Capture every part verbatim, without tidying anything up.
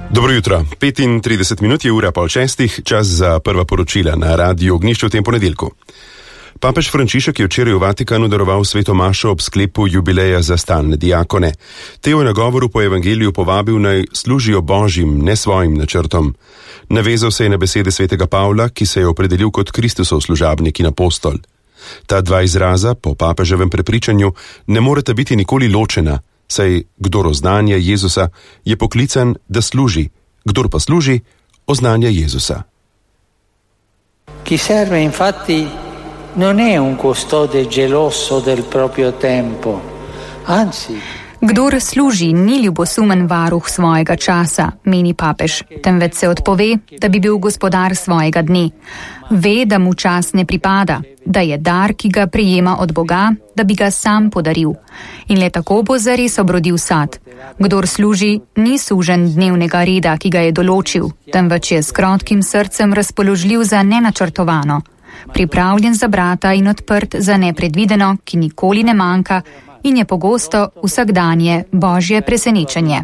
Dobro jutro, petintrideset minut je ura pol šestih, čas za prva poročila na Radiu Ognjišče v tem ponedeljku. Papež Frančišek je včeraj v Vatikanu daroval sveto mašo ob sklepu jubileja za stalne diakone. Te je na govoru po evangeliju povabil naj služijo Božjim, ne svojim načrtom. Navezal se je na besede svetega Pavla, ki se je opredelil kot Kristusov služabnik in apostol. Ta dva izraza, po papeževem prepričanju, ne moreta biti nikoli ločena, saj kdor oznanja Jezusa, je poklican, da služi, kdor pa služi, oznanja Jezusa. Chi serve infatti non è un custode geloso del proprio tempo, anzi. Kdor služi, ni ljubosumen varuh svojega časa, meni papež, temveč se odpove, da bi bil gospodar svojega dne. Ve, da mu čas ne pripada, da je dar, ki ga prejema od Boga, da bi ga sam podaril. In le tako bo zares obrodil sad. Kdor služi, ni sužen dnevnega reda, ki ga je določil, temveč je s krotkim srcem razpoložljiv za nenačrtovano, pripravljen za brata in odprt za nepredvideno, ki nikoli ne manjka, in je pogosto vsakdanje Božje presenečenje.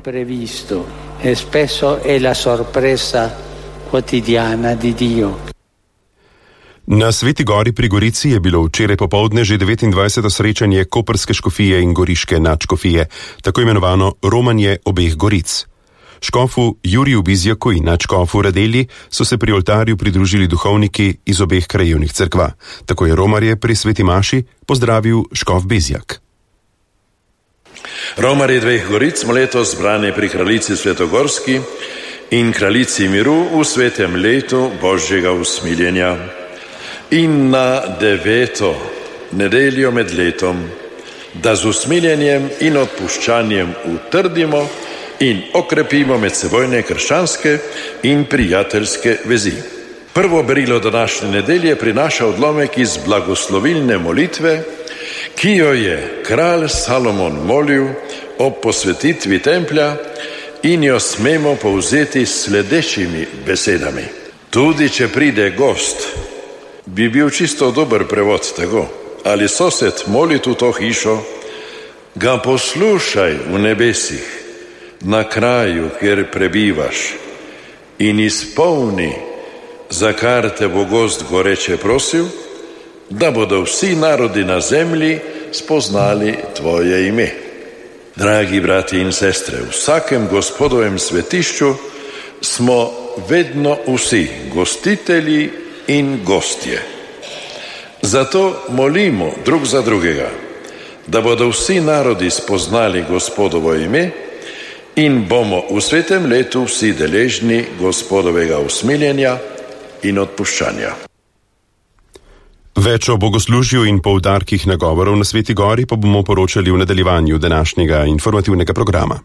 Na Sveti gori pri Gorici je bilo včeraj popoldne že devetindvajseto srečanje koprske škofije in goriške nadškofije, tako imenovano romanje obeh goric. Škofu Juriju Bizjaku in nadškofu Radeli so se pri oltarju pridružili duhovniki iz obeh krajevnih cerkva. Tako je romarje pri sveti maši pozdravil škof Bizjak. Romarji dveh goric smo letos zbrani pri kraljici Svetogorski in kraljici miru v svetem letu Božjega usmiljenja. In na deveto nedeljo med letom, da z usmiljenjem in odpuščanjem utrdimo in okrepimo medsebojne krščanske in prijateljske vezi. Prvo berilo današnje nedelje prinaša odlomek iz blagoslovilne molitve, ki jo je kralj Salomon molil ob posvetitvi templja in jo smemo povzeti s sledečimi besedami. Tudi če pride gost, bi bil čisto dober prevod tego, ali sosed moli tu to hišo, ga poslušaj v nebesih, na kraju, kjer prebivaš, in izpolni, za kar te bo gost goreče prosil, da bodo vsi narodi na zemlji spoznali tvoje ime. Dragi brati in sestre, v vsakem gospodovem svetišču smo vedno vsi gostitelji in gostje. Zato molimo drug za drugega, da bodo vsi narodi spoznali Gospodovo ime in bomo v svetem letu vsi deležni Gospodovega usmiljenja in odpuščanja. Več o bogoslužju in poudarkih nagovorov na Sveti gori pa bomo poročali v nadaljevanju današnjega informativnega programa.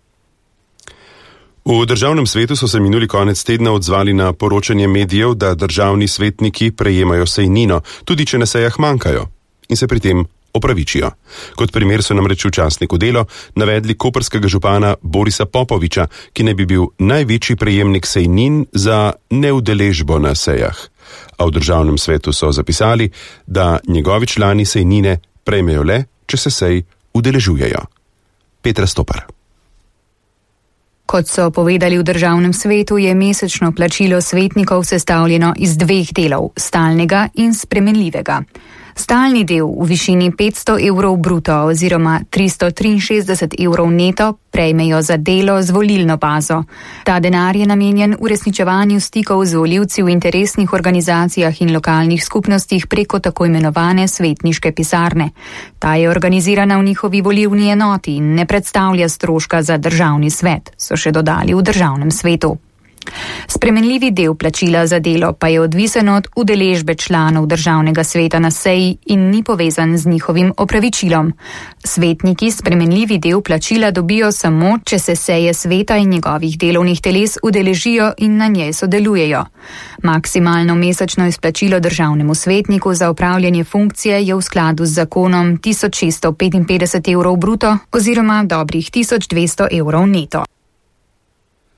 V državnem svetu so se minuli konec tedna odzvali na poročanje medijev, da državni svetniki prejemajo sejnino, tudi če na sejah manjkajo, in se pri tem opravičijo. Kot primer so namreč v časniku Delo navedli koprskega župana Borisa Popoviča, ki ne bi bil največji prejemnik sejnin za neudeležbo na sejah. A v državnem svetu so zapisali, da njegovi člani sejnine prejmejo le, če se sej udeležujejo. Petra Stopar. Kot so povedali v državnem svetu, je mesečno plačilo svetnikov sestavljeno iz dveh delov, stalnega in spremenljivega. Stalni del v višini petsto evrov bruto oziroma tristo triinšestdeset evrov neto prejmejo za delo z volilno bazo. Ta denar je namenjen uresničevanju stikov z volivci v interesnih organizacijah in lokalnih skupnostih preko tako imenovane svetniške pisarne. Ta je organizirana v njihovi volilni enoti in ne predstavlja stroška za državni svet, so še dodali v državnem svetu. Spremenljivi del plačila za delo pa je odvisen od udeležbe članov državnega sveta na seji in ni povezan z njihovim opravičilom. Svetniki spremenljivi del plačila dobijo samo, če se seje sveta in njegovih delovnih teles udeležijo in na njej sodelujejo. Maksimalno mesečno izplačilo državnemu svetniku za opravljanje funkcije je v skladu z zakonom tisoč šeststo petinpetdeset evrov bruto oziroma dobrih tisoč dvesto evrov neto.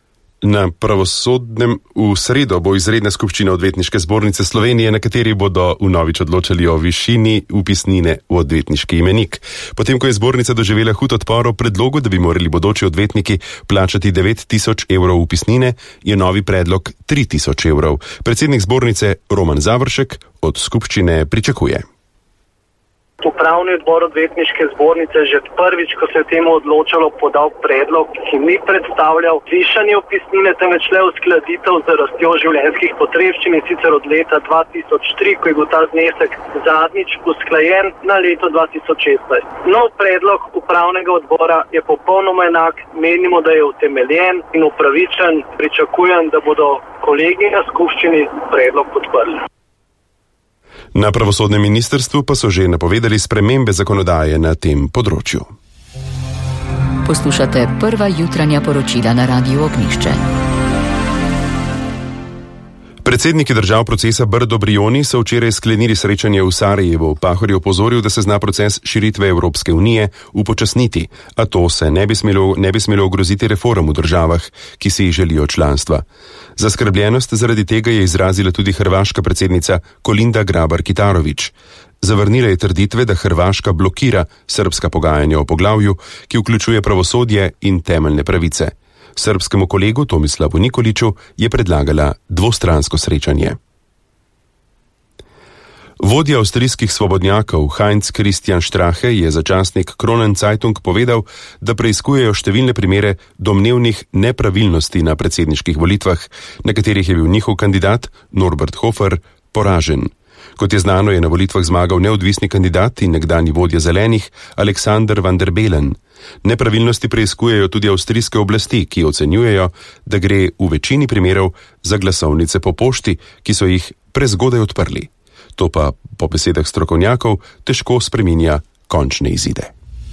Na pravosodnem v sredo bo izredna skupščina Odvetniške zbornice Slovenije, na kateri bodo vnovič odločali o višini vpisnine v odvetniški imenik. Potem, ko je zbornica doživela hud odpor o predlogu, da bi morali bodoči odvetniki plačati devet tisoč evrov vpisnine, je novi predlog tri tisoč evrov. Predsednik zbornice Roman Završek od skupščine pričakuje. Upravni odbor Odvetniške zbornice že prvič, ko se je temu odločalo, podal predlog, ki ni predstavljal višanje vpisnine, temveč le uskladitev z rastjo življenjskih potrebščin, in sicer od leta dva tisoč tri, ko je bil ta znesek zadnjič usklajen, na leto dva tisoč šestnajst. Nov predlog upravnega odbora je popolnoma enak, menimo, da je utemeljen in upravičen. Pričakujem, da bodo kolegi na skupščini predlog podprli. Na pravosodnem ministrstvu pa so že napovedali spremembe zakonodaje na tem področju. Poslušate prva jutranja poročila na Radiu Ognjišče. Predsedniki držav procesa Brdo-Brioni so včeraj sklenili srečanje v Sarajevu. Pahor je opozoril, da se zna proces širitve Evropske unije upočasniti, a to se ne bi smelo, ne bi smelo ogroziti reform v državah, ki si želijo članstva. Zaskrbljenost zaradi tega je izrazila tudi hrvaška predsednica Kolinda Grabar-Kitarović. Zavrnila je trditve, da Hrvaška blokira srbska pogajanja o poglavju, ki vključuje pravosodje in temeljne pravice. Srbskemu kolegu Tomislavu Nikoliću je predlagala dvostransko srečanje. Vodja avstrijskih svobodnjakov Heinz Christian Strache je za časnik Kronen Zeitung povedal, da preiskujejo številne primere domnevnih nepravilnosti na predsedniških volitvah, na katerih je bil njihov kandidat Norbert Hofer poražen. Kot je znano, je na volitvah zmagal neodvisni kandidat in nekdanji vodja zelenih Alexander van der Bellen. Nepravilnosti preiskujejo tudi avstrijske oblasti, ki ocenjujejo, da gre v večini primerov za glasovnice po pošti, ki so jih prezgodaj odprli. To pa po besedah strokovnjakov težko spreminja končne izide.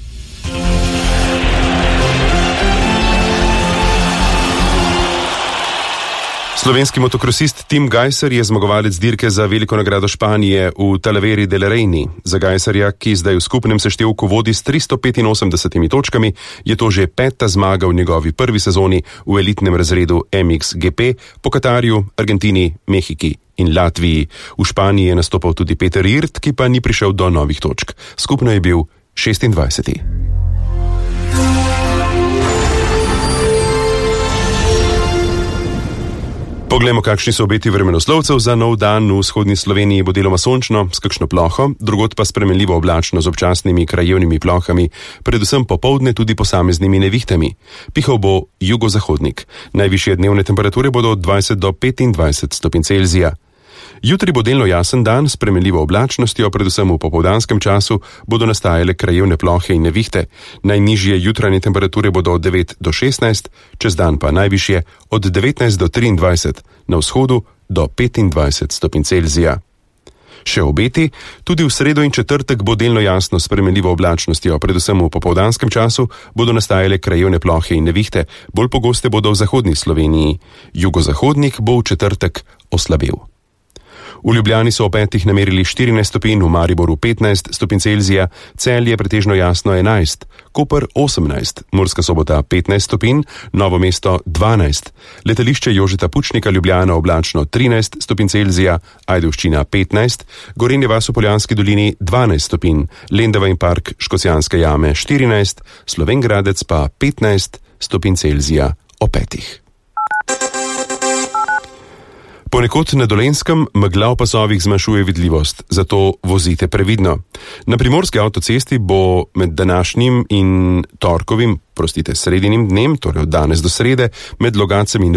Slovenski motokrosist Tim Gajser je zmagovalec dirke za veliko nagrado Španije v Talaveri de la Reini. Za Gajserja, ki zdaj v skupnem seštevku vodi s tristo petinosemdesetimi točkami, je to že peta zmaga v njegovi prvi sezoni v elitnem razredu M X G P po Katarju, Argentini, Mehiki in Latviji. V Španiji je nastopal tudi Peter Irt, ki pa ni prišel do novih točk. Skupno je bil šestindvajseti. Poglejmo, kakšni so obeti vremenoslovcev za nov dan. V vzhodni Sloveniji bo deloma sončno, s kakšno ploho, drugod pa spremenljivo oblačno z občasnimi krajevnimi plohami, predvsem popoldne tudi posameznimi nevihtami. Pihal bo jugozahodnik. Najvišje dnevne temperature bodo od dvajset do petindvajset stopinj Celzija. Jutri bo delno jasen dan s spremenljivo oblačnostjo, predvsem v popoldanskem času bodo nastajale krajevne plohe in nevihte. Najnižje jutranje temperature bodo od devet do šestnajst, čez dan pa najvišje od devetnajst do triindvajset, na vzhodu do petindvajset stopinj Celzija. Še obeti, tudi v sredo in četrtek bo delno jasno s spremenljivo oblačnostjo, predvsem v popoldanskem času bodo nastajale krajevne plohe in nevihte, bolj pogoste bodo v zahodni Sloveniji. Jugozahodnik bo v četrtek oslabel. V Ljubljani so ob petih namerili štirinajst stopinj, v Mariboru petnajst stopinj Celzija, Celje pretežno jasno enajst, Koper osemnajst, Murska Sobota petnajst stopinj, Novo mesto dvanajst, letališče Jožeta Pučnika Ljubljana oblačno trinajst stopinj Celzija, Ajdovščina petnajst, Gorenje vas v Poljanski dolini dvanajst stopinj, Lendava in park Škocjanske jame štirinajst, Slovenj Gradec pa petnajst stopinj Celzija ob petih. Ponekod na Dolenjskem megla v pasovih zmanjšuje vidljivost, zato vozite previdno. Na primorski avtocesti bo med današnjim in torkovim, prostite, sredinim dnem, torej od danes do srede, med Logatcem in